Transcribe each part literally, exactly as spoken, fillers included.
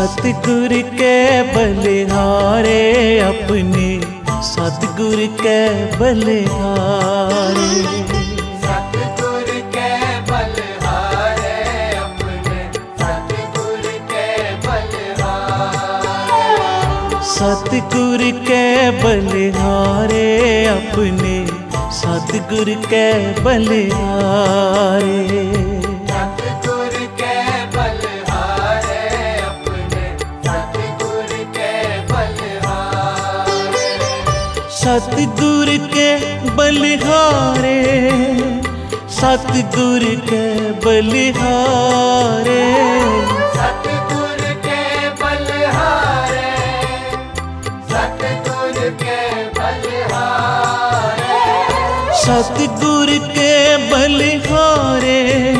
सतगुर के बलिहारे अपने, सतगुर के बलिहारे। सतगुर के बलिहारे अपने, सतगुर के बलिहारे। सतगुर के बलिहारे अपने, सतगुर के बलिहारे। सतगुर के बलिहारे, सतगुर के बलिहारे। सतगुर के बलिहारे, सतगुर के बलिहारे। सतगुर के बलिहारे,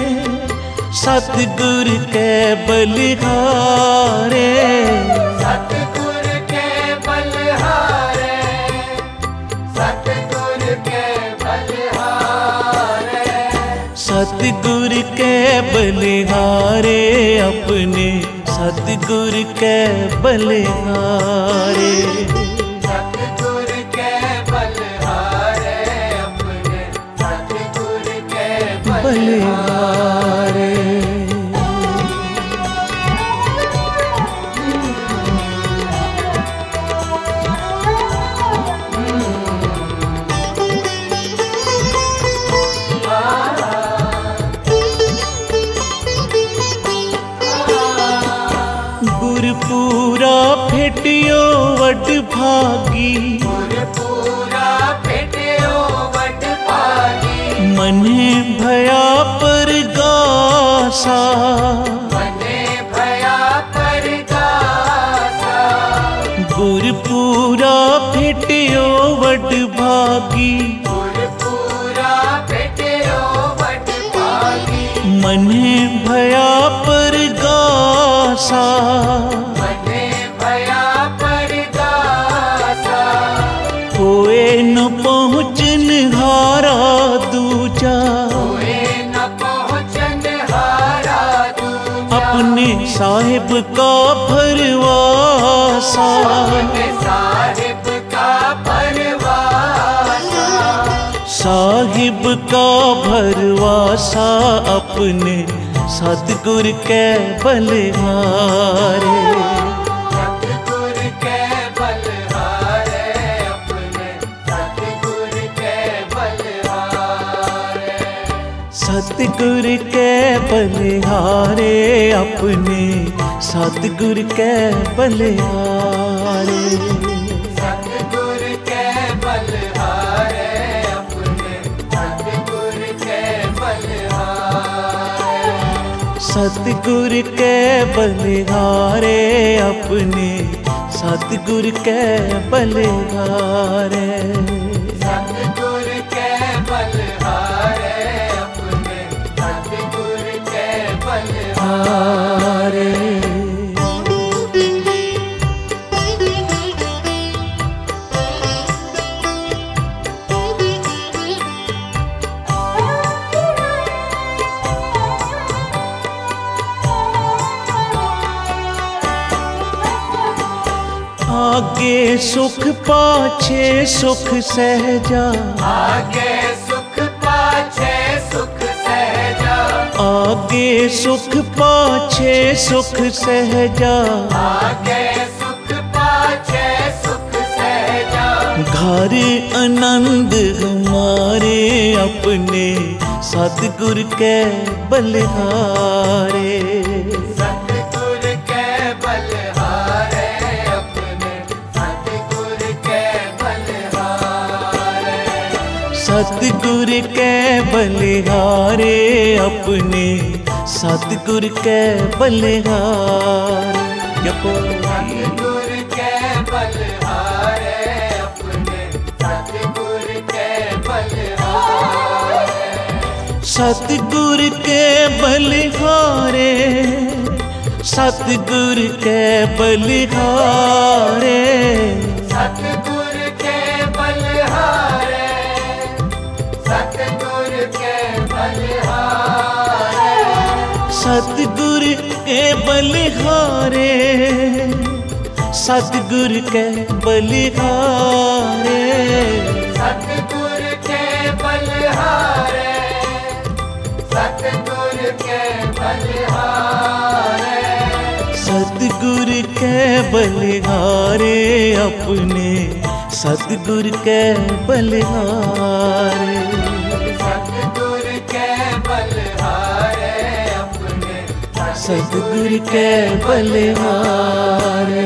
सतगुर के बलिहारे। सतगुर के बलिहारे, सतगुर के बलिहारे। सतगुर के बलिहारे अपने, सतगुर के बलिहारे। सतगुर के बलिहारे अपने, सतगुर के बलिहारे। गुरपूरा फेटियो वड भागी, गुरपूरा फेटियो वड भागी। मने भया परगासा, मने भया परगासा। गुरपूरा फेटियो वड भागी, गुरपूरा फेटियो वड भागी। मने भया परगासा। मने भया परगासा। होए न पहुँचन हारा दूजा, होए न पहुँचन हारा दूजा। अपने साहिब का भरवासा। अपने साहिब का भरवासा। साहिब का भरवासा अपने, सतगुर के बलिहारे। सतगुर के बलिहारे अपने, सतगुर के बलिहारे। सतगुर के बलिहारे अपने, सतगुर के बलिहारे। सतगुर के बलिहारे अपने, सतगुर के बलिहारे। सतगुर के बलिहारे अपने, सतगुर के बलिहारे। सतगुर के बलिहारे अपने, सतगुर के बलिहारे। आगे सुख पाछे सुख सहजा, आगे सुख पाछे सुख सहजा। आगे सुख पाछे सुख सहजा। आगे सुख पाछे सुख सहजा। घर आनंद हमारे अपने, सतगुर के बलिहारे। सतगुर के बलिहारे अपने, सतगुर के बलिहारे। सतगुर के बलिहारे अपने, सतगुर के बलिहारे। जपो सतगुर के बलिहारे अपने, सतगुर के बलिहारे। सतगुर के बलिहारे, सतगुर के बलिहारे। सतगुर के बलिहारे, सतगुर के बलिहारे। सतगुर के बलिहारे, सतगुर के बलिहारे, सतगुर के बलिहारे, सतगुर के बलिहारे, सतगुर के बलिहारे अपने सतगुर के बलिहारे, सतगुर के बलिहारे अपने सतगुर के बलिहारे।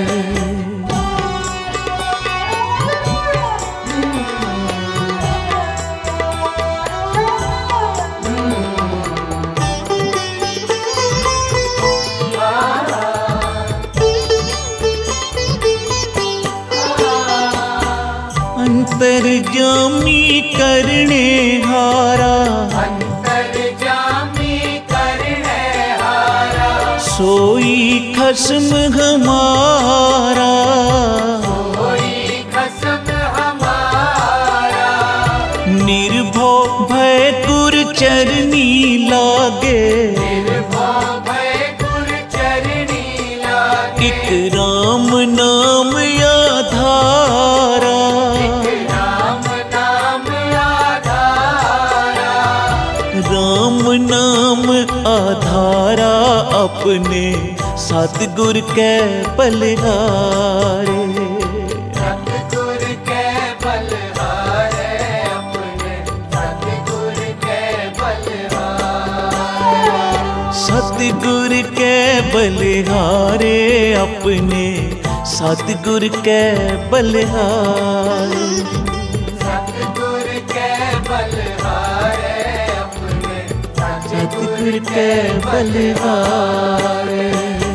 अंतर्जामी करने हारा, अंतर्जामी करने हारा, सोई खस्म हमारा, कोई खस्म हमारा, निर्भव भय गुर चरनी लागे, निर्भव भय गुर चरनी लागे, एक राम नाम आधारा, राम नाम आधारा, राम नाम आधारा अपने सतगुर के बलिहारे, सतगुर के बलिहारे अपने सतगुर के बलिहारे, सतगुर के बलिहारे अपने सतगुर के बलिहारे, सतगुर के बलिहारे अपने सतगुर के बलिहारे।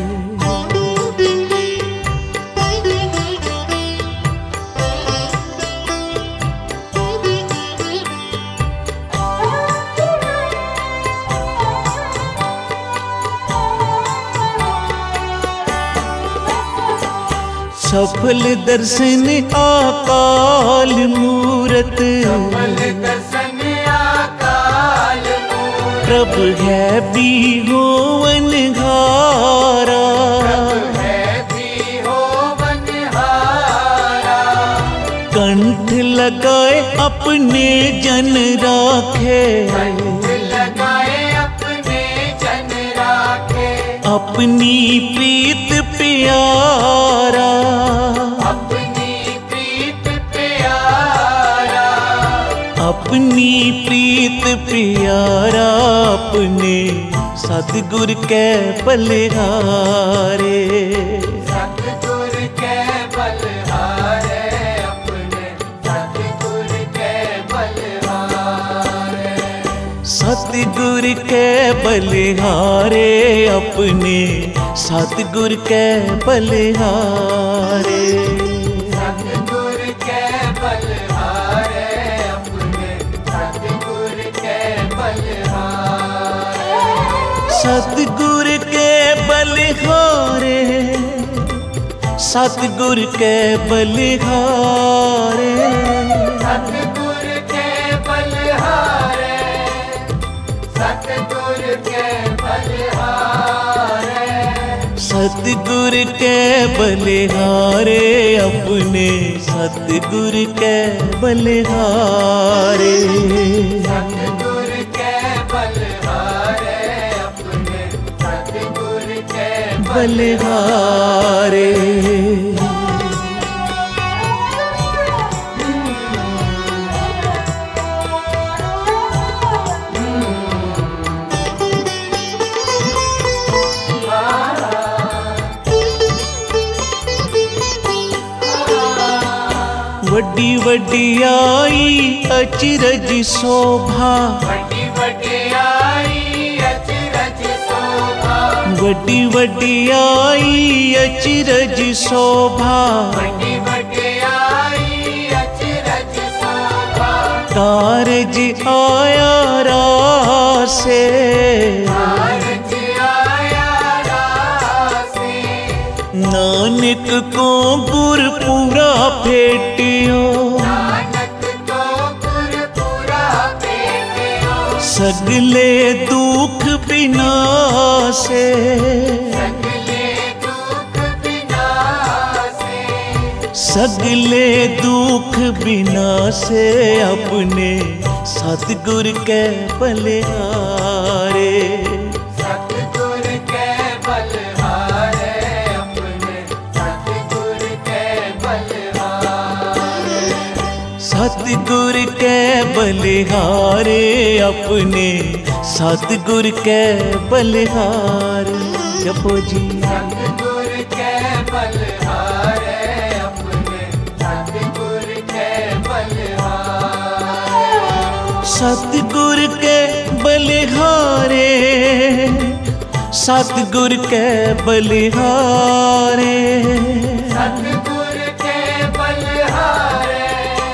सफल दर्शन आकाल मूरत, सफल दर्शन आकाल मूरत, प्रभ है बिहोवन हारा, प्रभ है बिहोवन हारा, कंठ लगाए अपने जन राखे, कंठ लगाए अपने जन राखे, अपनी प्रीत प्यारा, अपनी प्रीत प्यारा, अपनी प्रीत प्यारा अपने सतगुर के बलिहारे, सतगुर के बलिहारे अपने सतगुर के बलिहारे, सतगुर के बलिहारे अपने सतगुर के बलिहारे, सतगुर के बलिहारे अपने सतगुर के बलिहारे, सतगुर के बलिहारे, सतगुर के बलिहारे, सतगुर के बलिहारे, सतगुर के बलिहारे, सतगुर के बलिहारे अपने सतगुर के बलिहारे, सतगुर के बलिहारे अपने सतगुर के बलिहारे। वड्डी वड्डियाई अचरज शोभा, वड्डी वड्डियाई अचरज शोभा, वड्डी वड्डियाई अचरज शोभा, वड्डी वड्डियाई अचरज शोभा, कारज आया रासे, कारज आया रासे, नानक को गुरपुरा भेटियो, नानक को गुरपुरा भेटियो, सगले दुख विनाश से, सगले दुख विनाशे, सगले दुख बिना से अपने सतगुर के बलिहारे। सतगुर के बलहारे अपने, सतगुर के बलहारे, सतगुर के बलिहारे अपने सतगुर के बलिहारे। जपो जी सतगुर के बलहारे अपने, सतगुर के बलहारे, सतगुर के बलिहारे, सतगुर के बलिहारे, सतगुर के बलहारे,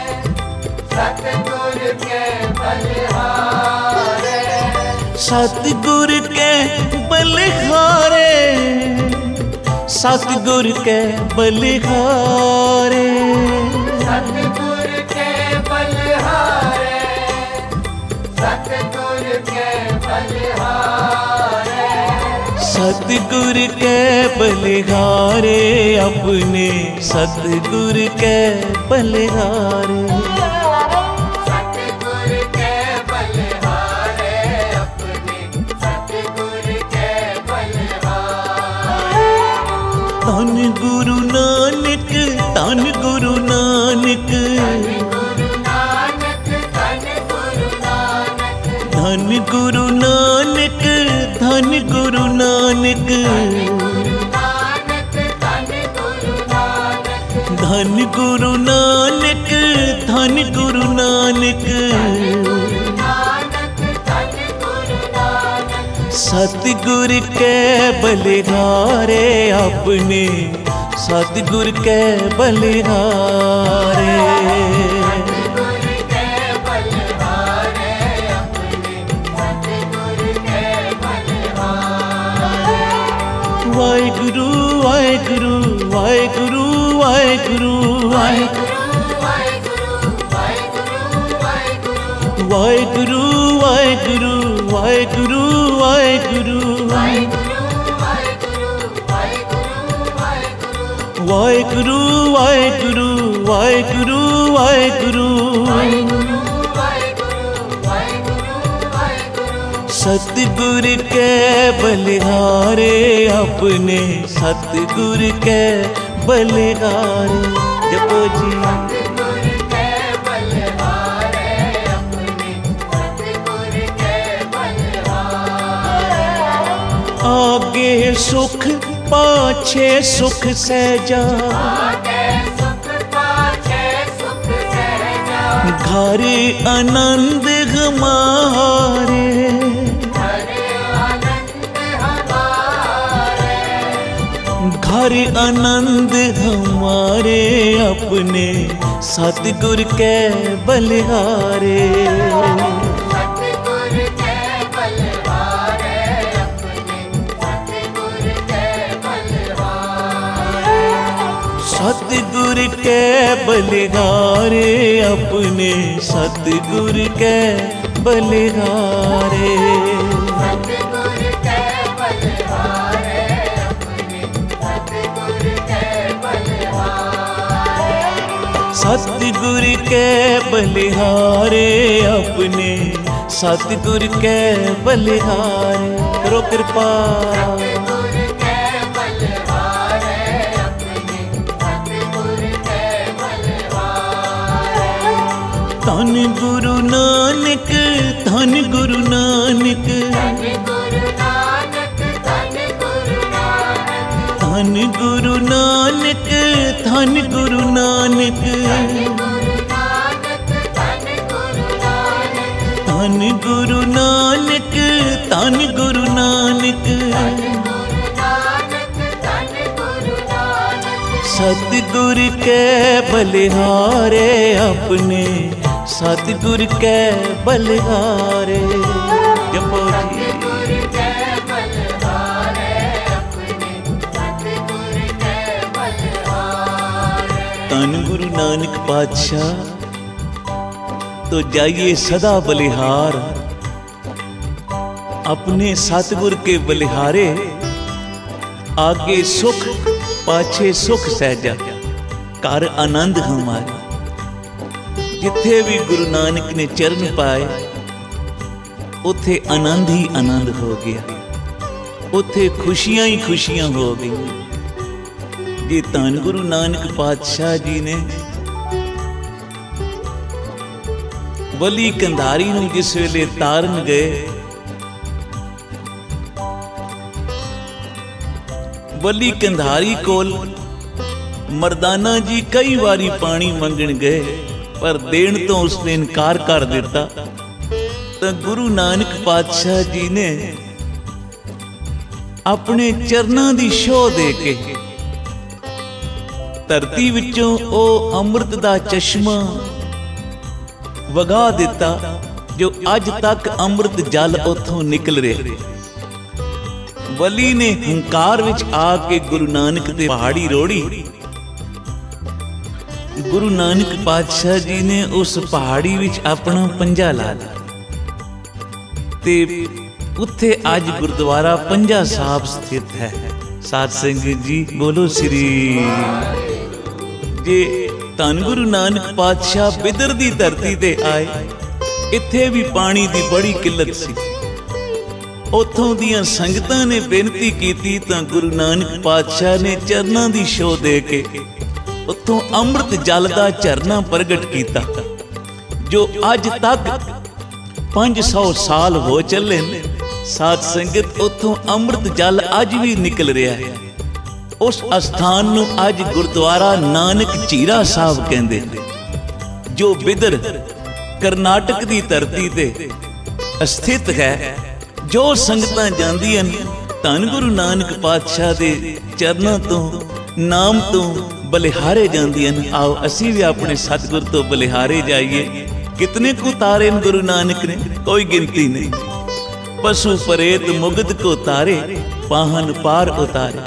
सतगुर के बलहारे, सतगुर के बलिहारे, सतगुर के बलिहारे, सतगुर के बलहारे, सतगुर के बलहारे, सतगुर के बलिहारे अपने सतगुर के बलिहारे। सतगुर के बलहारे अपने, सतगुर के बलहारे, धन गुरु नानक, धन गुरु नानक, गुरु नानक, धन गुरु नानक, धन गुरु नानक, धन गुरु नानक, गुरु नानक, धन गुरु नानक, धन गुरु नानक, धन गुरु नानक, नानक, धन गुरु नानक, सतगुर के बलिहारे अपने सतगुर के बलिहारे। सतगुर के बलहारे अपने, सतगुर के बलहारे, वाहिगुरु वाहिगुरु वाहिगुरु वाहिगुरु वाहिगुरु, वाहिगुरु, वाहिगुरु, वाहिगुरु, वाहिगुरु वाहिगुरु वाहिगुरु वाहिगुरु वाहिगुरु, वाहिगुरु, वाहिगुरु, वाहिगुरु, वाहिगुरु वाहिगुरु वाहिगुरु वाहिगुरु वाहिगुरु, वाहिगुरु, वाहिगुरु, सतगुर के बलिहारे अपने सतगुर के बलिहारे। जपो जी सतगुर के बलहारे अपने, सतगुर के बलहारे, आगे सुख पाछे सुख सहजा, आगे सुख पाछे सुख सहजा, घर आनंद हमारे, हरे आनंद हमारे, घर आनंद हमारे अपने सतगुर के बलिहारे। सतगुर के बलहारे अपने, सतगुर के बलहारे, सतगुर के बलिहारे अपने सतगुर के बलिहारे। सतगुर के बलहारे अपने, सतगुर के बलहारे, सतगुर के बलिहारे अपने सतगुर के बलिहारे। करो कृपा सतगुर के बलहारे अपने, सतगुर के बलहारे, धन गुरु नानक, धन गुरु नानक, धन गुरु नानक, धन गुरु नानक, धन गुरु नानक, धन गुरु नानक, धन गुरु नानक, धन गुरु नानक, धन गुरु नानक, गुरु नानक, धन गुरु नानक, सतगुर के बलिहारे अपने सतगुर के बलिहारे। जपो जी सतगुर के बलहारे अपने, सतगुर के बलहारे, धन गुरु नानक पातशाह तो जाइए सदा बलिहार। अपने सतगुर के बलिहारे, आगे सुख पाछे सुख सहजा, कर आनंद हमारे। जिथे भी गुरु नानक ने चरण पाए उथे आनंद ही आनंद हो गया, उथे खुशियां ही खुशियां हो गई। जे धन गुरु नानक पातशाह जी ने बली कंधारी नूं जिस वेले तारन गए, बली कंधारी कोल मर्दाना जी कई बारी पानी मंगण गए, पर देण तो उसने इनकार कर दिता। तो गुरु नानक पातशाह जी ने अपने चरनां दी छोह दे के धरती विचों ओ अमृत दा चश्मा वगा दिता, जो अज तक अमृत जल उथों निकल रहा। बली ने हंकार विच आके गुरु नानक ते पहाड़ी रोड़ी। गुरु नानक पातशाह जी ने उस पहाड़ी विच अपना पंजा ला लिया ते उत्थे अज गुरुद्वारा पंजा साहिब स्थित है। साध संगत जी बोलो श्री। जे धन गुरु नानक पातशाह बिदर दी धरती ते आए, इत्थे भी पानी दी बड़ी किल्लत सी। उथों दियां संगतां ने बेनती कीती तां गुरु नानक पातशाह ने चरनां दी छोह दे के उथों अमृत जल दा झरना प्रगट कीता, जो अज तक पांच सौ साल हो चले। साध संगत उथों अमृत जल अज भी निकल रहा है। उस अस्थान नूं अज गुरुद्वारा नानक झीरा साहिब कहंदे, जो बिदर करनाटक दी धरती ते स्थित है। जो संगतां जांदियां धन गुरु नानक पातशाह दे चरनां तो नाम तो बलिहारे जांदियां। आओ असीं भी अपने सतगुर तो बलिहारे जाइए। कितने को तारे गुरु नानक ने, कोई गिनती नहीं। पशु परेत मुगध को तारे, पाहन पार उतारे,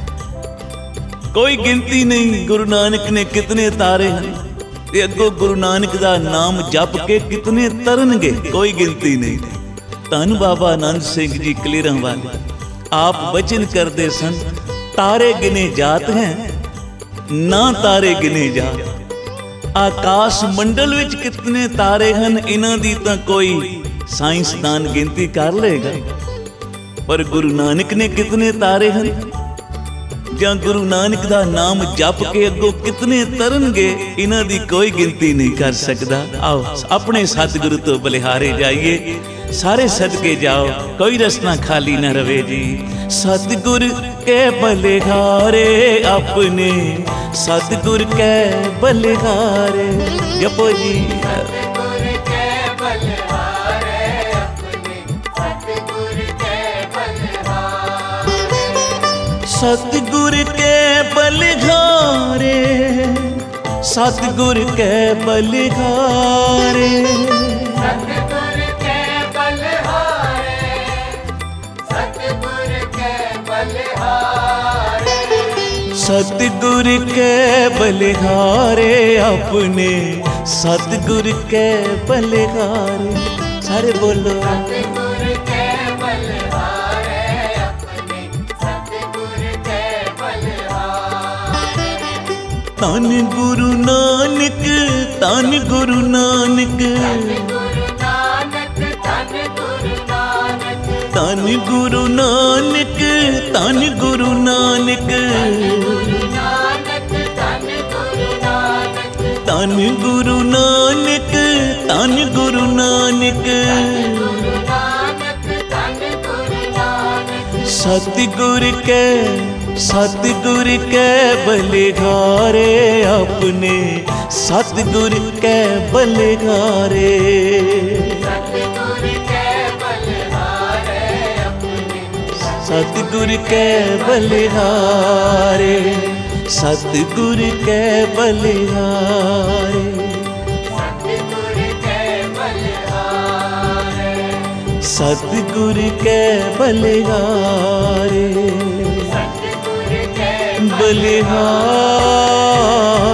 कोई गिनती नहीं। गुरु नानक ने कितने तारे हैं, ते अगों गुरु नानक दा नाम जप के कितने तरनगे, कोई गिनती नहीं। धन बाबा आनंद सिंह जी कलीरां वाले आप वचन करते सन, तारे गिने जात हैं ना तारे गिने जात। आकाश मंडल विच कितने तारे हैं, इन्हां दी तां कोई साइंसदान गिनती कर लेगा, पर गुरु नानक ने कितने तारे हैं, जां गुरु नानक दा नाम जप के अगों कितने तरनगे, इन्हां दी कोई गिनती नहीं कर सकदा। आओ अपने सतगुरु तो बलिहारे जाइए, सारे सदके जाओ, कोई रस्ता खाली न रवे जी। सतगुर के बलिहारे अपने, सतगुर के बलिहारे जपो जी। सतगुर के बलिहारे अपने, सतगुर के बलिहारे। सतगुर के बलिहारे, सतगुर के बलिहारे। सतगुर के बलिहारे, सतगुर के बलिहारे। सतगुर के बलिहारे अपने, सतगुर के बलिहारे। सारे बोलो। सतगुर के बलिहारे अपने, सतगुर के बलिहारे। धन गुरु नानक, धन गुरु नानक, गुरु नानक, धन गुरु नानक, धन गुरु नानक, धन गुरु नानक, गुरु नानक, धन गुरु नानक, धन गुरु नानक, धन गुरु नानक। गुरु नानक, धन गुरु नानक। सतगुर के, सतगुर के बलिहारे अपने, सतगुर के बलिहारे। सतगुर के बलिहारे अपने, सतगुर के बलिहारे, सतगुर के बलिहारे। सतगुर के बलिहारे, सतगुर के बलिहारे, सतगुर के बलिहारे।